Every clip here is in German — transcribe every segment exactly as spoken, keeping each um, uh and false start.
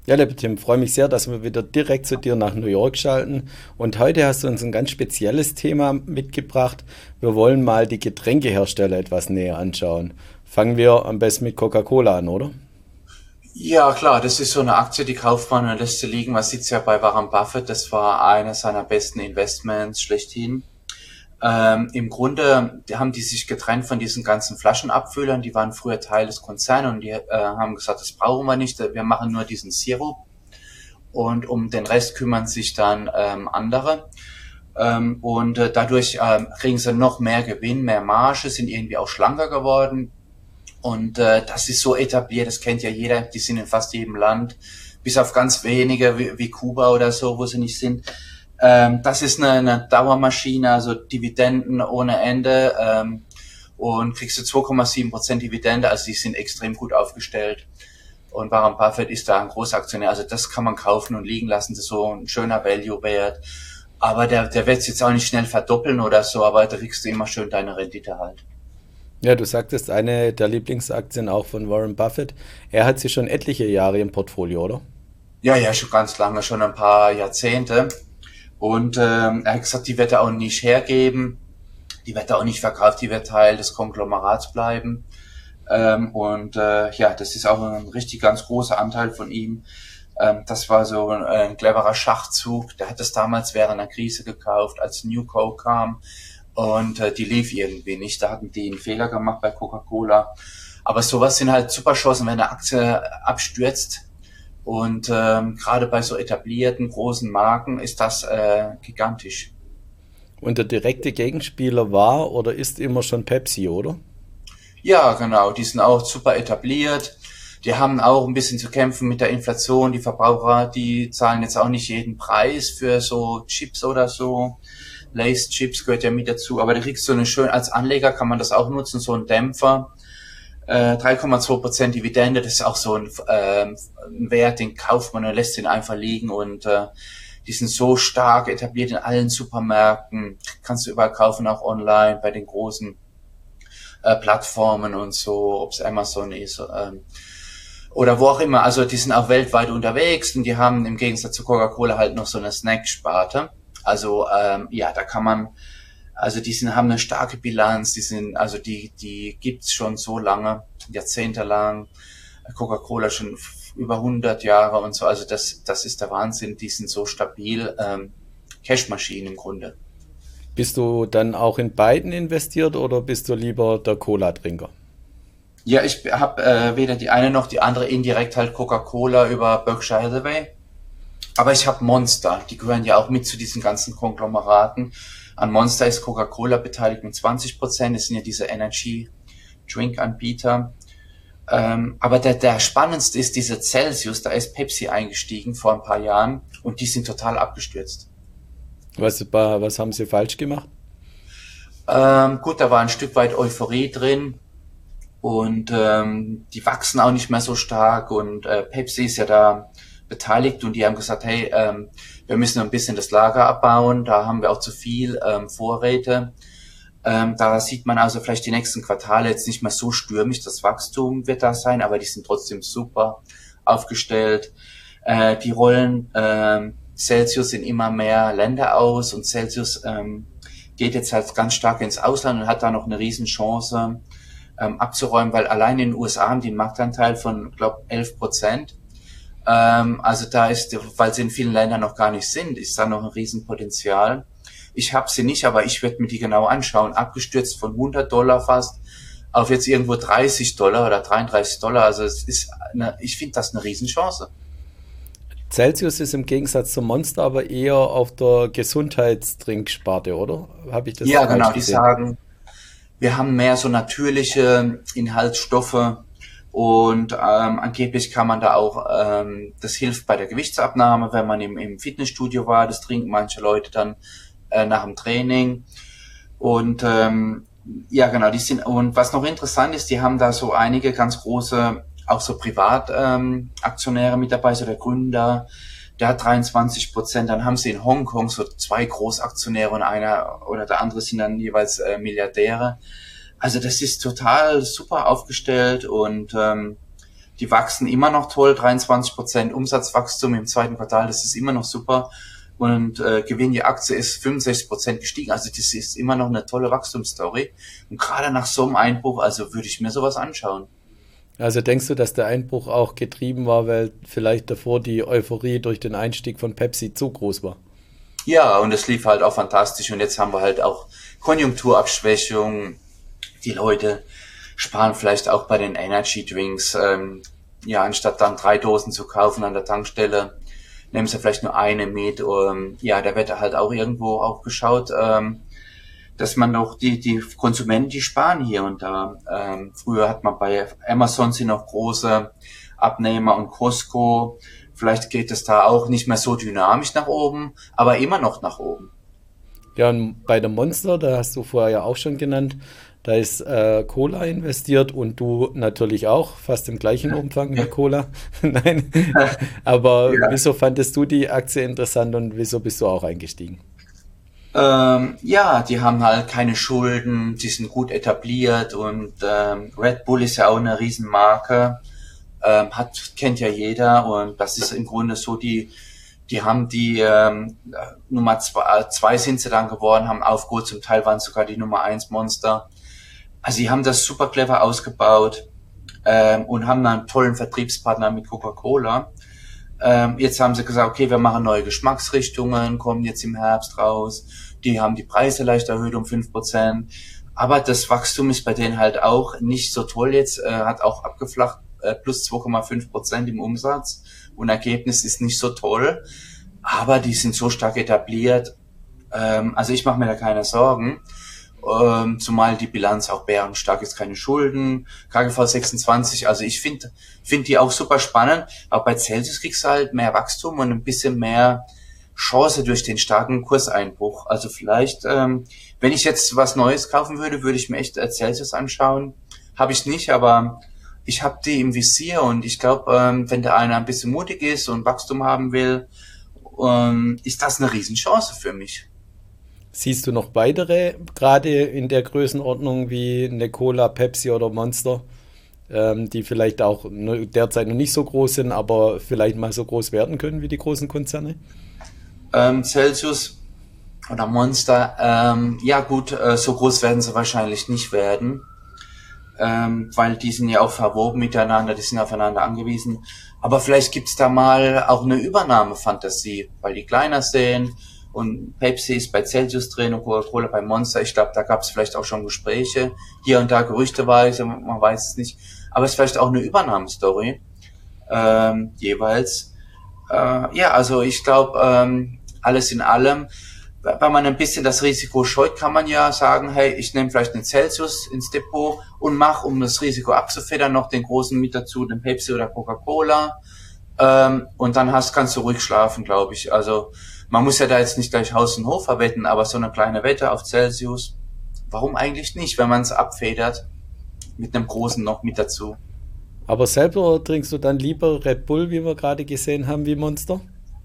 Ja, lieber Tim, freue mich sehr, dass wir wieder direkt zu dir nach New York schalten. Und heute hast du uns ein ganz spezielles Thema mitgebracht. Wir wollen mal die Getränkehersteller etwas näher anschauen. Fangen wir am besten mit Coca-Cola an, oder? Ja, klar, das ist so eine Aktie, die kauft man und lässt sie liegen. Man sieht's ja bei Warren Buffett, das war eines seiner besten Investments schlechthin. Ähm, im Grunde die haben die sich getrennt von diesen ganzen Flaschenabfüllern, die waren früher Teil des Konzerns und die äh, haben gesagt, das brauchen wir nicht, wir machen nur diesen Sirup und um den Rest kümmern sich dann ähm, andere. Ähm, und äh, dadurch ähm, kriegen sie noch mehr Gewinn, mehr Marge, sind irgendwie auch schlanker geworden. Und äh, das ist so etabliert, das kennt ja jeder, die sind in fast jedem Land, bis auf ganz wenige wie, wie Kuba oder so, wo sie nicht sind. Ähm, das ist eine, eine Dauermaschine, also Dividenden ohne Ende ähm, und kriegst du zwei Komma sieben Prozent Dividende, also die sind extrem gut aufgestellt. Und Warren Buffett ist da ein Großaktionär, also das kann man kaufen und liegen lassen, das ist so ein schöner Value-Wert. Aber der, der wird jetzt auch nicht schnell verdoppeln oder so, aber da kriegst du immer schön deine Rendite halt. Ja, du sagtest, eine der Lieblingsaktien auch von Warren Buffett. Er hat sie schon etliche Jahre im Portfolio, oder? Ja, ja, schon ganz lange, schon ein paar Jahrzehnte. Und ähm, er hat gesagt, die wird er auch nicht hergeben, die wird er auch nicht verkauft, die wird Teil des Konglomerats bleiben. Ähm, und äh, ja, das ist auch ein richtig ganz großer Anteil von ihm. Ähm, das war so ein, ein cleverer Schachzug. Der hat das damals während einer Krise gekauft, als Newco kam. Und äh, die lief irgendwie nicht. Da hatten die einen Fehler gemacht bei Coca-Cola. Aber sowas sind halt super Chancen, wenn eine Aktie abstürzt. Und ähm, gerade bei so etablierten großen Marken ist das äh, gigantisch. Und der direkte Gegenspieler war oder ist immer schon Pepsi, oder? Ja, genau, die sind auch super etabliert. Die haben auch ein bisschen zu kämpfen mit der Inflation. Die Verbraucher, die zahlen jetzt auch nicht jeden Preis für so Chips oder so. Lay's Chips gehört ja mit dazu, aber da kriegst du eine schön, als Anleger kann man das auch nutzen, so ein Dämpfer. Äh, drei Komma zwei Prozent Dividende, das ist auch so ein, ähm, ein Wert, den kauft man und lässt den einfach liegen und äh, die sind so stark etabliert in allen Supermärkten, kannst du überall kaufen, auch online bei den großen äh, Plattformen und so, ob es Amazon ist ähm, oder wo auch immer. Also die sind auch weltweit unterwegs und die haben im Gegensatz zu Coca-Cola halt noch so eine Snack-Sparte. Also ähm, ja, da kann man, also die sind, haben eine starke Bilanz, die sind, also die, die gibt's schon so lange, jahrzehntelang. Coca-Cola schon über hundert Jahre und so. Also das, das ist der Wahnsinn. Die sind so stabil, ähm, Cashmaschinen im Grunde. Bist du dann auch in beiden investiert oder bist du lieber der Cola-Trinker? Ja, ich habe äh, weder die eine noch die andere indirekt halt Coca-Cola über Berkshire Hathaway. Aber ich habe Monster, die gehören ja auch mit zu diesen ganzen Konglomeraten. An Monster ist Coca-Cola beteiligt mit zwanzig Prozent. Das sind ja diese Energy Drink Anbieter. Ähm, aber der, der spannendste ist diese Celsius. Da ist Pepsi eingestiegen vor ein paar Jahren und die sind total abgestürzt. Was, was haben sie falsch gemacht? Ähm, gut, da war ein Stück weit Euphorie drin und ähm, die wachsen auch nicht mehr so stark und äh, Pepsi ist ja da beteiligt und die haben gesagt, hey, ähm, wir müssen ein bisschen das Lager abbauen, da haben wir auch zu viel ähm, Vorräte. Ähm, da sieht man also vielleicht die nächsten Quartale jetzt nicht mehr so stürmisch, das Wachstum wird da sein, aber die sind trotzdem super aufgestellt. Äh, die rollen ähm, Celsius in immer mehr Länder aus und Celsius ähm, geht jetzt halt ganz stark ins Ausland und hat da noch eine Riesenchance ähm, abzuräumen, weil allein in den U S A haben die einen Marktanteil von, glaube elf Prozent. Ähm, also da ist, weil sie in vielen Ländern noch gar nicht sind, ist da noch ein Riesenpotenzial. Ich habe sie nicht, aber ich werde mir die genau anschauen. Abgestürzt von hundert Dollar fast auf jetzt irgendwo dreißig Dollar oder dreiunddreißig Dollar. Also es ist eine, ich finde das eine Riesenchance. Celsius ist im Gegensatz zum Monster aber eher auf der Gesundheitstrinksparte, oder? Habe ich das Ja, genau, falsch die gesehen? sagen, wir haben mehr so natürliche Inhaltsstoffe und ähm, angeblich kann man da auch, ähm, das hilft bei der Gewichtsabnahme, wenn man im, im Fitnessstudio war, das trinken manche Leute dann äh, nach dem Training. Und ähm, ja, genau, die sind, und was noch interessant ist, die haben da so einige ganz große, auch so Privataktionäre ähm, Aktionäre mit dabei, so der Gründer, der hat dreiundzwanzig Prozent, dann haben sie in Hongkong so zwei Großaktionäre und einer oder der andere sind dann jeweils äh, Milliardäre. Also das ist total super aufgestellt und ähm, Die wachsen immer noch toll, dreiundzwanzig Prozent Umsatzwachstum im zweiten Quartal, das ist immer noch super. Und äh, Gewinn die Aktie ist fünfundsechzig Prozent gestiegen, also das ist immer noch eine tolle Wachstumsstory. Und gerade nach so einem Einbruch, also würde ich mir sowas anschauen. Also denkst du, dass der Einbruch auch getrieben war, weil vielleicht davor die Euphorie durch den Einstieg von Pepsi zu groß war? Ja, und es lief halt auch fantastisch und jetzt haben wir halt auch Konjunkturabschwächung. Die Leute sparen vielleicht auch bei den Energy Drinks, ähm, ja, anstatt dann drei Dosen zu kaufen an der Tankstelle, nehmen sie vielleicht nur eine mit. Ähm, ja, da wird halt auch irgendwo auch geschaut, ähm, dass man auch die die Konsumenten, die sparen hier und da. Ähm, früher hat man bei Amazon sind noch große Abnehmer und Costco. Vielleicht geht es da auch nicht mehr so dynamisch nach oben, aber immer noch nach oben. Ja, und bei der Monster, da hast du vorher ja auch schon genannt, da ist äh, Cola investiert und du natürlich auch, fast im gleichen Umfang wie Cola. Nein, aber Ja. wieso fandest du die Aktie interessant und wieso bist du auch eingestiegen? Ähm, ja, die haben halt keine Schulden, die sind gut etabliert und ähm, Red Bull ist ja auch eine Riesenmarke, ähm, hat kennt ja jeder und das ist im Grunde so die, die haben die ähm, Nummer zwei, zwei sind sie dann geworden, haben aufgeholt, zum Teil waren es sogar die Nummer eins Monster. Also sie haben das super clever ausgebaut ähm, und haben dann einen tollen Vertriebspartner mit Coca-Cola. Ähm, jetzt haben sie gesagt, okay, wir machen neue Geschmacksrichtungen, kommen jetzt im Herbst raus. Die haben die Preise leicht erhöht um fünf Prozent. Aber das Wachstum ist bei denen halt auch nicht so toll jetzt, äh, hat auch abgeflacht, äh, plus zwei Komma fünf Prozent im Umsatz. Und Ergebnis ist nicht so toll. Aber die sind so stark etabliert. Ähm, also ich mache mir da keine Sorgen. Ähm, zumal die Bilanz auch bärenstark ist, keine Schulden, K G V sechsundzwanzig, also ich finde find die auch super spannend, aber bei Celsius kriegst du halt mehr Wachstum und ein bisschen mehr Chance durch den starken Kurseinbruch. Also vielleicht, ähm, wenn ich jetzt was Neues kaufen würde, würde ich mir echt Celsius anschauen. Habe ich nicht, aber ich habe die im Visier und ich glaube, ähm, wenn der einer ein bisschen mutig ist und Wachstum haben will, ähm, ist das eine Riesenchance für mich. Siehst du noch weitere, gerade in der Größenordnung wie eine Cola, Pepsi oder Monster, ähm, die vielleicht auch ne- derzeit noch nicht so groß sind, aber vielleicht mal so groß werden können wie die großen Konzerne? Ähm, Celsius oder Monster, ähm, ja gut, äh, so groß werden sie wahrscheinlich nicht werden, ähm, weil die sind ja auch verwoben miteinander, die sind aufeinander angewiesen. Aber vielleicht gibt's da mal auch eine Übernahmefantasie, weil die kleiner sind und Pepsi ist bei Celsius drin und Coca-Cola bei Monster. Ich glaube, da gab's vielleicht auch schon Gespräche, hier und da gerüchteweise, man weiß es nicht. Aber es ist vielleicht auch eine Übernahmestory, ähm, jeweils. Äh, ja, also ich glaube, ähm, alles in allem, wenn man ein bisschen das Risiko scheut, kann man ja sagen, hey, ich nehme vielleicht einen Celsius ins Depot und mache, um das Risiko abzufedern, noch den großen mit dazu, den Pepsi oder Coca-Cola. Ähm, und dann hast, kannst du ruhig schlafen, glaube ich. Also man muss ja da jetzt nicht gleich Haus und Hof verwetten, aber so eine kleine Wette auf Celsius, warum eigentlich nicht, wenn man es abfedert, mit einem großen noch mit dazu. Aber selber trinkst du dann lieber Red Bull, wie wir gerade gesehen haben, wie Monster?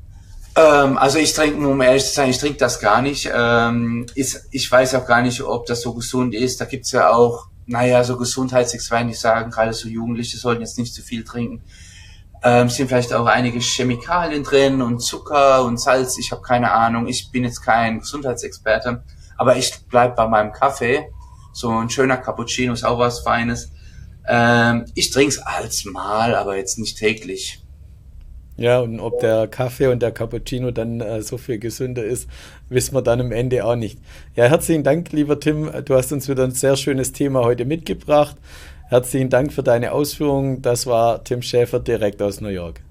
Ähm, also ich trinke, um ehrlich zu sein, ich trinke das gar nicht. Ähm, ist, ich weiß auch gar nicht, ob das so gesund ist. Da gibt's ja auch, naja, so Gesundheitsexperten, die sagen, gerade so Jugendliche sollten jetzt nicht zu viel trinken. Ähm, sind vielleicht auch einige Chemikalien drin und Zucker und Salz. Ich habe keine Ahnung. Ich bin jetzt kein Gesundheitsexperte, aber ich bleib bei meinem Kaffee. So ein schöner Cappuccino ist auch was Feines. Ähm, ich trinke es als Mal, aber jetzt nicht täglich. Ja, und ob der Kaffee und der Cappuccino dann äh, so viel gesünder ist, wissen wir dann am Ende auch nicht. Ja, herzlichen Dank, lieber Tim. Du hast uns wieder ein sehr schönes Thema heute mitgebracht. Herzlichen Dank für deine Ausführungen. Das war Tim Schäfer direkt aus New York.